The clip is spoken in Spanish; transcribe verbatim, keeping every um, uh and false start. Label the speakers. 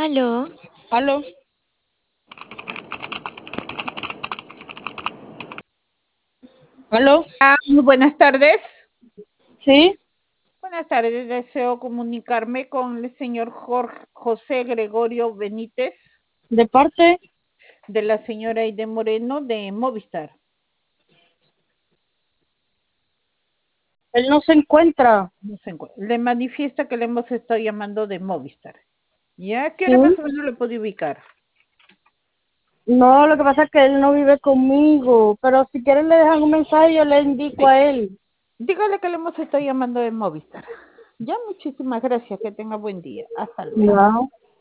Speaker 1: Aló,
Speaker 2: Aló, aló,
Speaker 3: Ah, muy buenas tardes.
Speaker 2: sí,
Speaker 3: Buenas tardes, deseo comunicarme con el señor Jorge, José Gregorio Benítez,
Speaker 2: de parte,
Speaker 3: de la señora Aide Moreno de Movistar.
Speaker 2: él no se encuentra.
Speaker 3: No se encuentra. Le manifiesta que le hemos estado llamando de Movistar. ¿Ya? ¿Qué
Speaker 2: Sí,
Speaker 3: hora más o menos le puedo ubicar?
Speaker 2: no, lo que pasa es que él no vive conmigo, pero si quieren le dejan un mensaje, yo le indico
Speaker 3: Sí.
Speaker 2: a él.
Speaker 3: Dígale que le hemos estado llamando de Movistar. Ya, muchísimas gracias. Que tenga buen día. Hasta luego.
Speaker 2: Ya.